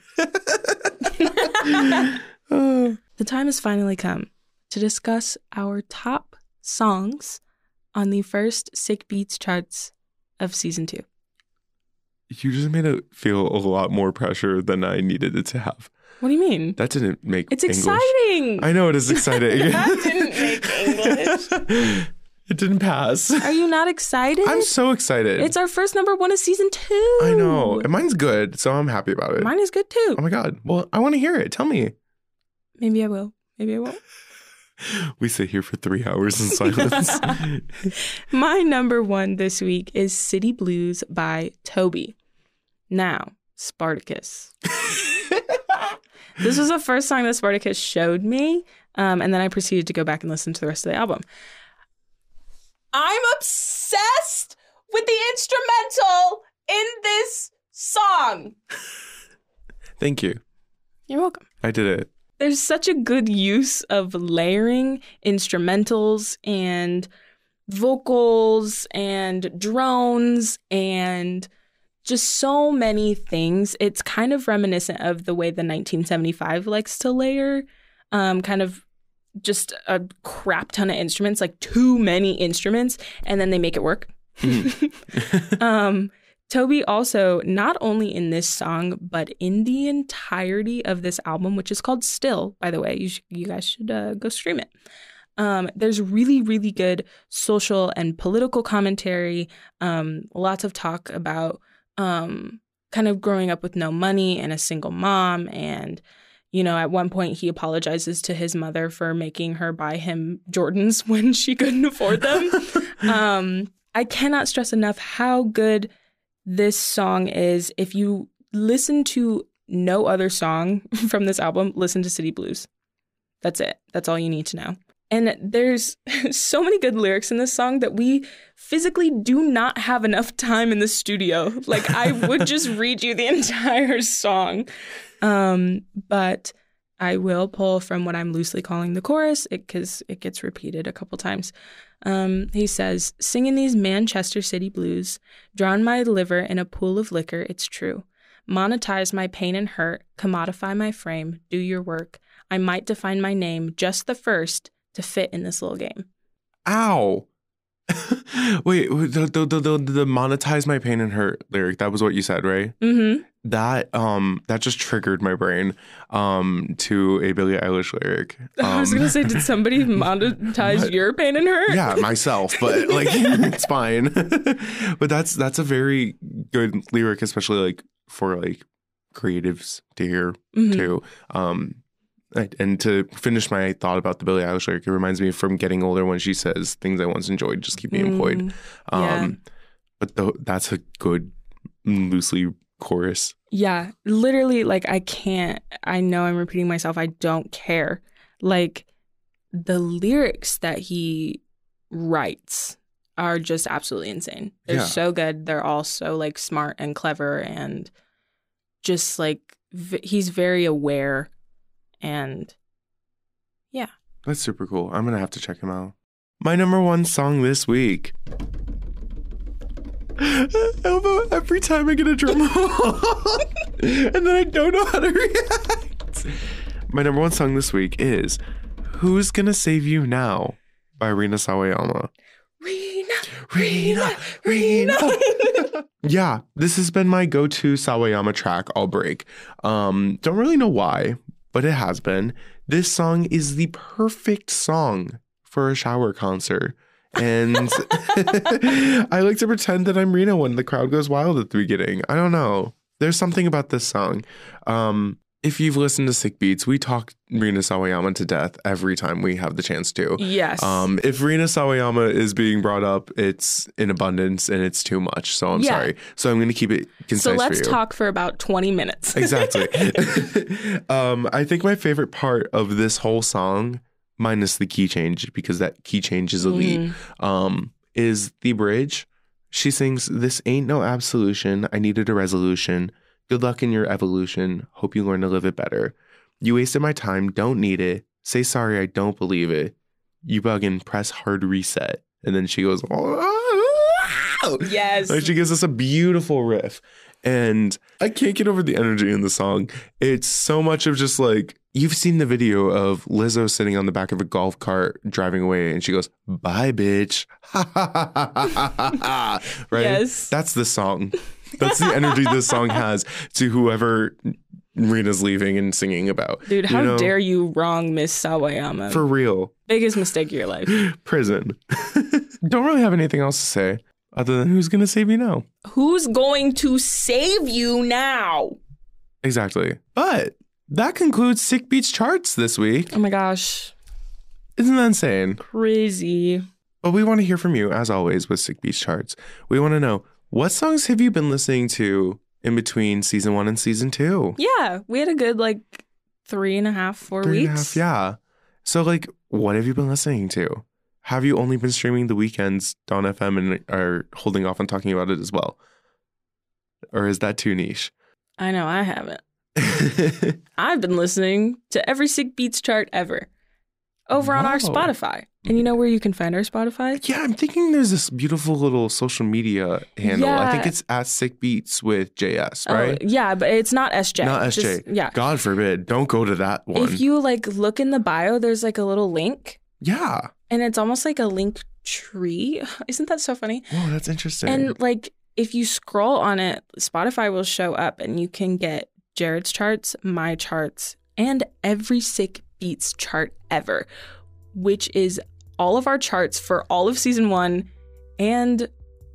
Uh, The time has finally come to discuss our top songs on the first Sick Beats charts of season two. you just made it feel a lot more pressure than I needed it to have. What do you mean? That didn't make It's English. exciting. I know it is exciting. That didn't make English. It didn't pass. Are you not excited? I'm so excited. It's our first number one of season two. I know. And mine's good, so I'm happy about it. Mine is good too. Oh my God. Well, I want to hear it. Tell me. Maybe I will. Maybe I won't. We sit here for three hours in silence. My number one this week is City Blues by Toby. Now, Spartacus. This was the first song that Spartacus showed me, um, and then I proceeded to go back and listen to the rest of the album. I'm obsessed with the instrumental in this song. Thank you. You're welcome. I did it. There's such a good use of layering instrumentals and vocals and drones and just so many things. It's kind of reminiscent of the way the nineteen seventy-five likes to layer, um, kind of just a crap ton of instruments, like too many instruments, and then they make it work. um, Toby also, not only in this song, but in the entirety of this album, which is called Still, by the way, you, sh- you guys should uh, go stream it. Um, there's really, really good social and political commentary, um, lots of talk about um, kind of growing up with no money and a single mom and, You know, at one point he apologizes to his mother for making her buy him Jordans when she couldn't afford them. um, I cannot stress enough how good this song is. If you listen to no other song from this album, listen to City Blues. That's it. That's all you need to know. And there's so many good lyrics in this song that we physically do not have enough time in the studio. Like, I would just read you the entire song. Um, but I will pull from what I'm loosely calling the chorus because it, it gets repeated a couple times. Um, he says, singing these Manchester City blues, drown my liver in a pool of liquor, it's true. Monetize my pain and hurt, commodify my frame, do your work. I might define my name, just the first to fit in this little game. Ow. Wait, the, the, the, the, the monetize my pain and hurt lyric, that was what you said, right? Mm-hmm. That um that just triggered my brain um to a Billie Eilish lyric. Um, I was gonna say, did somebody monetize but, your pain and hurt? Yeah, myself, but like it's fine. But that's that's a very good lyric, especially like for like creatives to hear mm-hmm. too. Um and to finish my thought about the Billie Eilish lyric, it reminds me from Getting Older when she says, things I once enjoyed just keep me employed. Mm, um yeah. But the, that's a good loosely chorus. Yeah, literally, like, I can't, I know I'm repeating myself, I don't care. Like, the lyrics that he writes are just absolutely insane. They're Yeah. so good. They're all so, like, smart and clever and just, like, v- he's very aware and, yeah. That's super cool. I'm going to have to check him out. My number one song this week. Elmo, every time I get a drum roll and then I don't know how to react. My number one song this week is Who's Gonna Save You Now by Rina Sawayama. Rina, Rina, Rina. Yeah, this has been my go-to Sawayama track all break. Um, don't really know why, but it has been. This song is the perfect song for a shower concert. And I like to pretend that I'm Rina when the crowd goes wild at the beginning. I don't know. There's something about this song. Um, if you've listened to Sick Beats, we talk Rina Sawayama to death every time we have the chance to. Yes. Um, if Rina Sawayama is being brought up, it's in abundance and it's too much. So I'm Yeah. sorry. So I'm going to keep it concise So let's for you. talk for about twenty minutes. Exactly. um, I think my favorite part of this whole song, minus the key change, because that key change is elite, Mm. um, is the bridge. She sings, "This ain't no absolution. I needed a resolution. Good luck in your evolution. Hope you learn to live it better. You wasted my time. Don't need it. Say sorry. I don't believe it. You buggin'. Press hard reset." And then she goes, "Oh." Yes. Like, she gives us a beautiful riff. And I can't get over the energy in the song. It's so much of just like, you've seen the video of Lizzo sitting on the back of a golf cart driving away and she goes, "Bye, bitch." Right? Yes. That's the song. That's the energy this song has to whoever Rina's leaving and singing about. Dude, how You know? dare you wrong Miss Sawayama? For real. Biggest mistake of your life. Prison. Don't really have anything else to say other than who's going to save you now. Who's going to save you now? Exactly. But that concludes Sick Beats charts this week. Oh my gosh. Isn't that insane? Crazy. But we want to hear from you, as always, with Sick Beats charts. We want to know, what songs have you been listening to in between season one and season two? Yeah, we had a good like three and a half, four Three weeks. and a half, yeah. So, like, what have you been listening to? Have you only been streaming the weekends, Dawn F M, and are holding off on talking about it as well? Or is that too niche? I know, I haven't. I've been listening to every Sick Beats chart ever over on our Wow. Spotify. And you know where you can find our Spotify? Yeah, I'm thinking there's this beautiful little social media handle. I Yeah. think it's at Sick Beats with J S, right? Oh, yeah, but it's not S J. Not S J. Just- yeah. God forbid. Don't go to that one. If you like look in the bio, there's like a little link yeah. and it's almost like a link tree. Isn't that so funny? Whoa, that's interesting. And like if you scroll on it, Spotify will show up and you can get Jared's charts, my charts, and every Sick Beats chart ever, which is all of our charts for all of season one and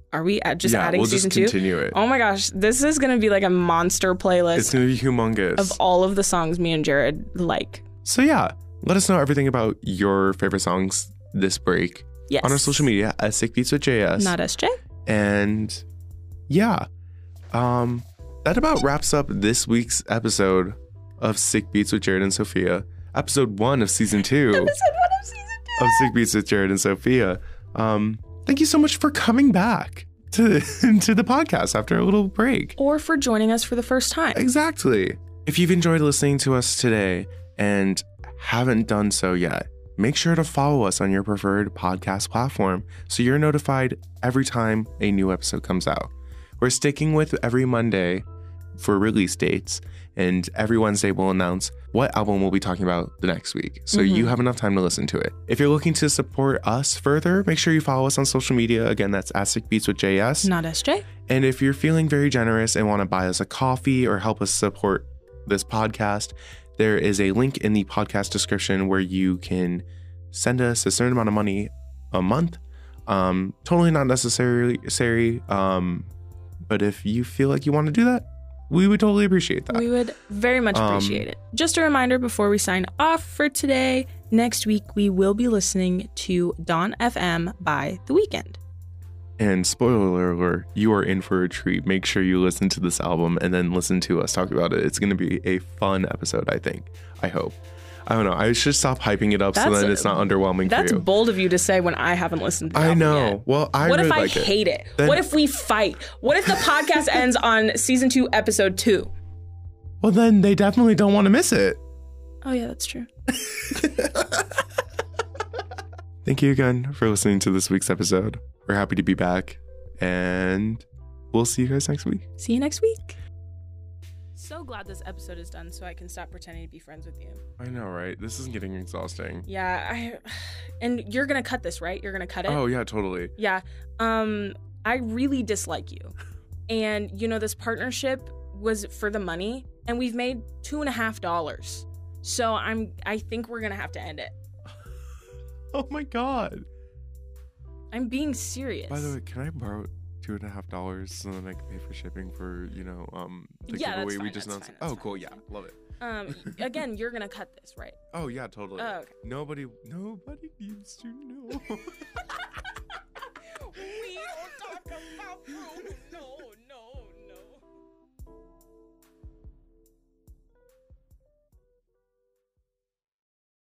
Are we at just yeah, adding we'll season just two? Continue it. Oh my gosh, this is gonna be like a monster playlist. It's gonna be humongous of all of the songs me and Jared like. So yeah, let us know everything about your favorite songs this break. Yes. On our social media at Sick Beats with J S. Not S J. And yeah, um, that about wraps up this week's episode of Sick Beats with Jared and Sophia. Episode one of season two. Episode one of season two. Of Sick Beats with Jared and Sophia. Um, thank you so much for coming back to, to the podcast after a little break. Or for joining us for the first time. Exactly. If you've enjoyed listening to us today and haven't done so yet, make sure to follow us on your preferred podcast platform so you're notified every time a new episode comes out. We're sticking with every Monday for release dates, and every Wednesday we'll announce what album we'll be talking about the next week, so mm-hmm. you have enough time to listen to it. If you're looking to support us further, make sure you follow us on social media. Again, that's at Sick Beats with J S. Not S J. And if you're feeling very generous and want to buy us a coffee or help us support this podcast, there is a link in the podcast description where you can send us a certain amount of money a month. Um, totally not necessarily necessary. Um, but if you feel like you want to do that, we would totally appreciate that. We would very much appreciate um, it. Just a reminder before we sign off for today, next week we will be listening to Dawn F M by The Weeknd. And spoiler alert, you are in for a treat. Make sure you listen to this album and then listen to us talk about it. It's going to be a fun episode, I think. I hope. I don't know. I should stop hyping it up that's so that it's not underwhelming That's for you. bold of you to say when I haven't listened to the I album know. yet. Well, I What really if I like hate it? it? Then, what if we fight? What if the podcast ends on season two, episode two? Well, then they definitely don't want to miss it. Oh, yeah, that's true. Thank you again for listening to this week's episode. We're happy to be back, and we'll see you guys next week. See you next week. So glad this episode is done so I can stop pretending to be friends with you. I know, right? This is getting exhausting. Yeah, I and you're going to cut this, right? You're going to cut it? Oh, yeah, totally. Yeah. Um, I really dislike you. And, you know, this partnership was for the money, and we've made two and a half dollars. So I'm, I think we're going to have to end it. Oh, my God. I'm being serious. By the way, can I borrow two and a half dollars so that I can pay for shipping for, you know, um, the yeah, giveaway that's we fine, just announced? Fine, oh, fine, cool. Yeah, love it. Um, again, you're gonna cut this, right? Oh yeah, totally. Oh, okay. Nobody, nobody needs to know.